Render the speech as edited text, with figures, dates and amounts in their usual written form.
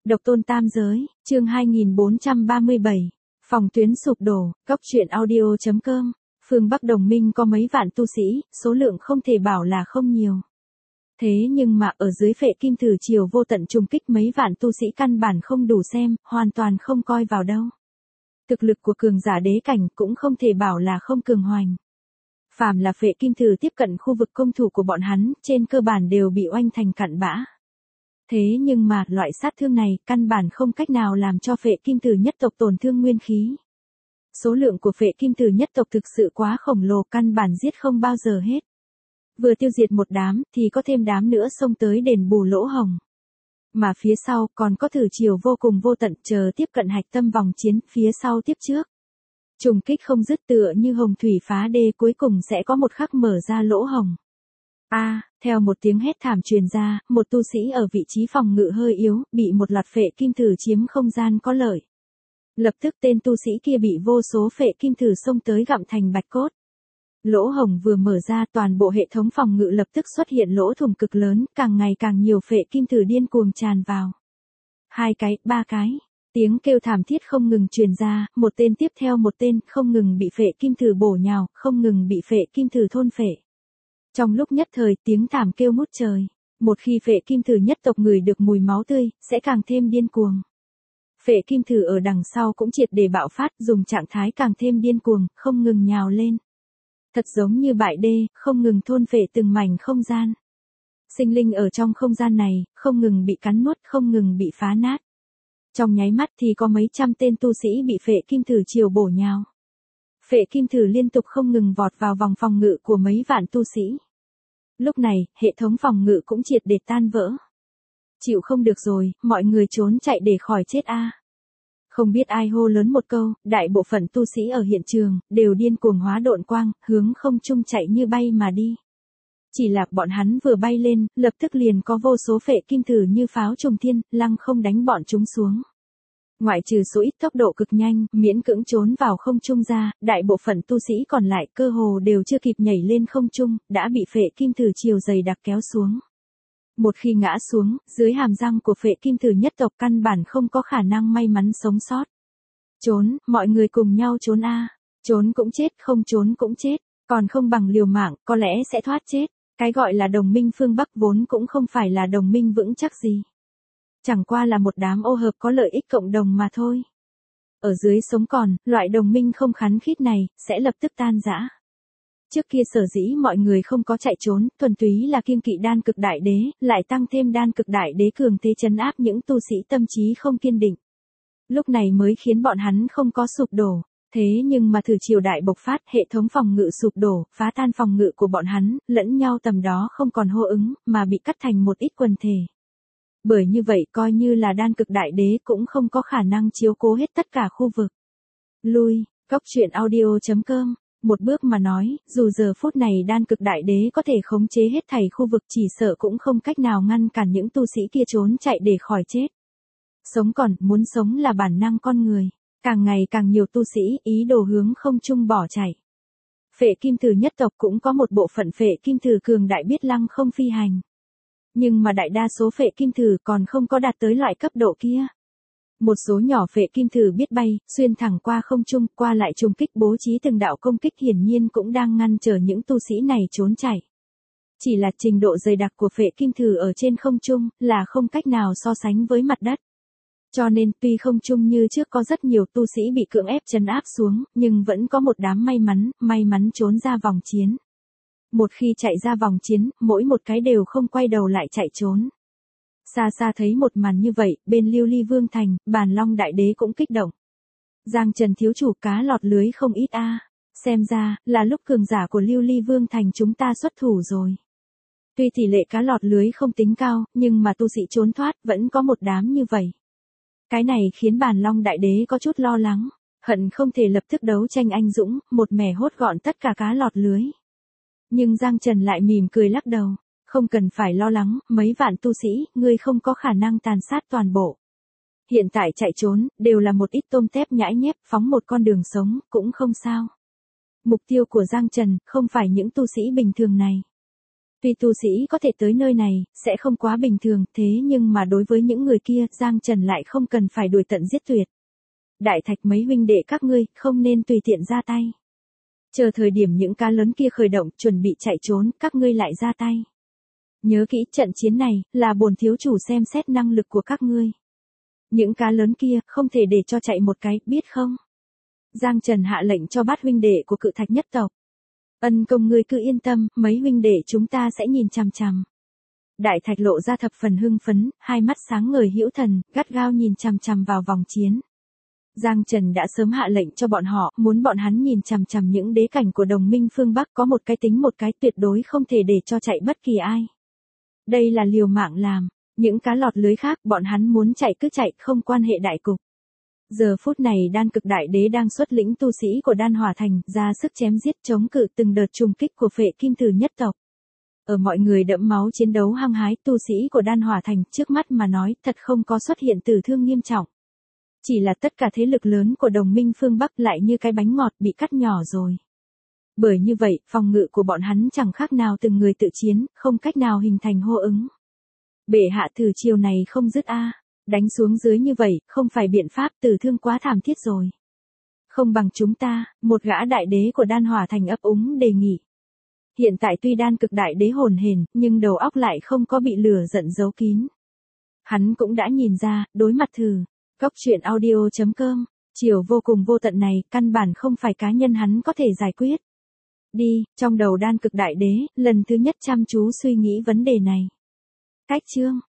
Độc tôn tam giới, chương 2437. Phòng tuyến sụp đổ, góc truyện audio.com. Phương Bắc đồng minh có mấy vạn tu sĩ, số lượng không thể bảo là không nhiều. Thế nhưng mà ở dưới Phệ Kim Thử Triều vô tận trùng kích mấy vạn tu sĩ căn bản không đủ xem, hoàn toàn không coi vào đâu. Thực lực của cường giả đế cảnh cũng không thể bảo là không cường hoành. Phàm là Phệ Kim Thử tiếp cận khu vực công thủ của bọn hắn, trên cơ bản đều bị oanh thành cặn bã. Thế nhưng mà, loại sát thương này, căn bản không cách nào làm cho Phệ Kim Thử nhất tộc tổn thương nguyên khí. Số lượng của Phệ Kim Thử nhất tộc thực sự quá khổng lồ, căn bản giết không bao giờ hết. Vừa tiêu diệt một đám, thì có thêm đám nữa xông tới đền bù lỗ hổng. Mà phía sau, còn có Thử Triều vô cùng vô tận, chờ tiếp cận hạch tâm vòng chiến, phía sau tiếp trước. Trùng kích không dứt, tựa như hồng thủy phá đê, cuối cùng sẽ có một khắc mở ra lỗ hổng. Theo một tiếng hét thảm truyền ra, một tu sĩ ở vị trí phòng ngự hơi yếu, bị một loạt Phệ Kim Thử chiếm không gian có lợi. Lập tức tên tu sĩ kia bị vô số Phệ Kim Thử xông tới gặm thành bạch cốt. Lỗ hổng vừa mở ra, toàn bộ hệ thống phòng ngự lập tức xuất hiện lỗ thủng cực lớn, càng ngày càng nhiều Phệ Kim Thử điên cuồng tràn vào. 2 cái, 3 cái. Tiếng kêu thảm thiết không ngừng truyền ra, một tên tiếp theo một tên, không ngừng bị Phệ Kim Thử bổ nhào, không ngừng bị Phệ Kim Thử thôn phệ. Trong lúc nhất thời, tiếng thảm kêu ngút trời. Một khi Phệ Kim Thử nhất tộc ngửi được mùi máu tươi, sẽ càng thêm điên cuồng. Phệ Kim Thử ở đằng sau cũng triệt để bạo phát, dùng trạng thái càng thêm điên cuồng, không ngừng nhào lên. Thật giống như bại đê, không ngừng thôn phệ từng mảnh không gian. Sinh linh ở trong không gian này, không ngừng bị cắn nuốt, không ngừng bị phá nát. Trong nháy mắt thì có mấy trăm tên tu sĩ bị Phệ Kim Thử triều bổ nhào. Phệ Kim Thử liên tục không ngừng vọt vào vòng phòng ngự của mấy vạn tu sĩ. Lúc này, hệ thống phòng ngự cũng triệt để tan vỡ. Chịu không được rồi, mọi người trốn chạy để khỏi chết a. Không biết ai hô lớn một câu, đại bộ phận tu sĩ ở hiện trường, đều điên cuồng hóa độn quang, hướng không trung chạy như bay mà đi. Chỉ là bọn hắn vừa bay lên, lập tức liền có vô số Phệ Kim Thử như pháo trùng thiên, lăng không đánh bọn chúng xuống. Ngoại trừ số ít tốc độ cực nhanh, miễn cưỡng trốn vào không trung ra, đại bộ phận tu sĩ còn lại cơ hồ đều chưa kịp nhảy lên không trung, đã bị Phệ Kim Thử chiều dày đặc kéo xuống. Một khi ngã xuống, dưới hàm răng của Phệ Kim Thử nhất tộc căn bản không có khả năng may mắn sống sót. Trốn, mọi người cùng nhau trốn a. Trốn cũng chết, không trốn cũng chết, còn không bằng liều mạng, có lẽ sẽ thoát chết. Cái gọi là đồng minh phương Bắc vốn cũng không phải là đồng minh vững chắc gì. Chẳng qua là một đám ô hợp có lợi ích cộng đồng mà thôi. Ở dưới sống còn, loại đồng minh không khắn khít này, sẽ lập tức tan rã. Trước kia sở dĩ mọi người không có chạy trốn, thuần túy là kiêng kỵ đan cực đại đế, lại tăng thêm đan cực đại đế cường thế trấn áp những tu sĩ tâm trí không kiên định. Lúc này mới khiến bọn hắn không có sụp đổ. Thế nhưng mà Thử Triều đại bộc phát, hệ thống phòng ngự sụp đổ, phá tan phòng ngự của bọn hắn, lẫn nhau tầm đó không còn hô ứng, mà bị cắt thành một ít quần thể. Bởi như vậy coi như là đan cực đại đế cũng không có khả năng chiếu cố hết tất cả khu vực. Lui, góc truyện audio.com. Một bước mà nói, dù giờ phút này đan cực đại đế có thể khống chế hết thảy khu vực, chỉ sợ cũng không cách nào ngăn cản những tu sĩ kia trốn chạy để khỏi chết. Sống còn, muốn sống là bản năng con người. Càng ngày càng nhiều tu sĩ ý đồ hướng không trung bỏ chạy. Phệ Kim Thử nhất tộc cũng có một bộ phận Phệ Kim Thử cường đại biết lăng không phi hành. Nhưng mà đại đa số Phệ Kim Thử còn không có đạt tới loại cấp độ kia. Một số nhỏ Phệ Kim Thử biết bay, xuyên thẳng qua không trung, qua lại trùng kích bố trí từng đạo công kích, hiển nhiên cũng đang ngăn trở những tu sĩ này trốn chạy. Chỉ là trình độ dày đặc của Phệ Kim Thử ở trên không trung, là không cách nào so sánh với mặt đất. Cho nên tuy không trung như trước có rất nhiều tu sĩ bị cưỡng ép trấn áp xuống, nhưng vẫn có một đám may mắn trốn ra vòng chiến. Một khi chạy ra vòng chiến, mỗi một cái đều không quay đầu lại chạy trốn. Xa xa thấy một màn như vậy, bên Lưu Ly Vương Thành, Bàn Long Đại Đế cũng kích động. Giang Trần thiếu chủ cá lọt lưới không ít a. Xem ra, là lúc cường giả của Lưu Ly Vương Thành chúng ta xuất thủ rồi. Tuy tỷ lệ cá lọt lưới không tính cao, nhưng mà tu sĩ trốn thoát vẫn có một đám như vậy. Cái này khiến Bàn Long Đại Đế có chút lo lắng, hận không thể lập tức đấu tranh anh dũng, một mẻ hốt gọn tất cả cá lọt lưới. Nhưng Giang Trần lại mỉm cười lắc đầu, không cần phải lo lắng, mấy vạn tu sĩ, ngươi không có khả năng tàn sát toàn bộ. Hiện tại chạy trốn, đều là một ít tôm tép nhãi nhép, phóng một con đường sống, cũng không sao. Mục tiêu của Giang Trần, không phải những tu sĩ bình thường này. Tuy tu sĩ có thể tới nơi này, sẽ không quá bình thường, thế nhưng mà đối với những người kia, Giang Trần lại không cần phải đuổi tận giết tuyệt. Đại Thạch mấy huynh đệ các ngươi, không nên tùy tiện ra tay. Chờ thời điểm những cá lớn kia khởi động, chuẩn bị chạy trốn, các ngươi lại ra tay. Nhớ kỹ trận chiến này, là bổn thiếu chủ xem xét năng lực của các ngươi. Những cá lớn kia, không thể để cho chạy một cái, biết không? Giang Trần hạ lệnh cho bát huynh đệ của Cự Thạch nhất tộc. Ân công ngươi cứ yên tâm, mấy huynh đệ chúng ta sẽ nhìn chằm chằm. Đại Thạch lộ ra thập phần hưng phấn, hai mắt sáng ngời hữu thần, gắt gao nhìn chằm chằm vào vòng chiến. Giang Trần đã sớm hạ lệnh cho bọn họ, muốn bọn hắn nhìn chằm chằm những đế cảnh của đồng minh phương Bắc, có một cái tính một cái, tuyệt đối không thể để cho chạy bất kỳ ai. Đây là liều mạng làm, những cá lọt lưới khác bọn hắn muốn chạy cứ chạy, không quan hệ đại cục. Giờ phút này Đan Cực Đại Đế đang xuất lĩnh tu sĩ của Đan Hỏa Thành, ra sức chém giết chống cự từng đợt trùng kích của Phệ Kim Tử nhất tộc. Ở mọi người đẫm máu chiến đấu hăng hái, tu sĩ của Đan Hỏa Thành trước mắt mà nói, thật không có xuất hiện tử thương nghiêm trọng. Chỉ là tất cả thế lực lớn của đồng minh phương Bắc lại như cái bánh ngọt bị cắt nhỏ rồi. Bởi như vậy, phòng ngự của bọn hắn chẳng khác nào từng người tự chiến, không cách nào hình thành hô ứng. Bệ hạ thử chiều này không dứt a, đánh xuống dưới như vậy, không phải biện pháp, tử thương quá thảm thiết rồi. Không bằng chúng ta, một gã đại đế của Đan Hỏa Thành ấp úng đề nghị. Hiện tại tuy Đan Cực Đại Đế hồn hển, nhưng đầu óc lại không có bị lửa giận giấu kín. Hắn cũng đã nhìn ra, đối mặt thử. Góc truyện audio.com, chiều vô cùng vô tận này, căn bản không phải cá nhân hắn có thể giải quyết. Đi, trong đầu Đan Cực Đại Đế, lần thứ nhất chăm chú suy nghĩ vấn đề này. Cách chương.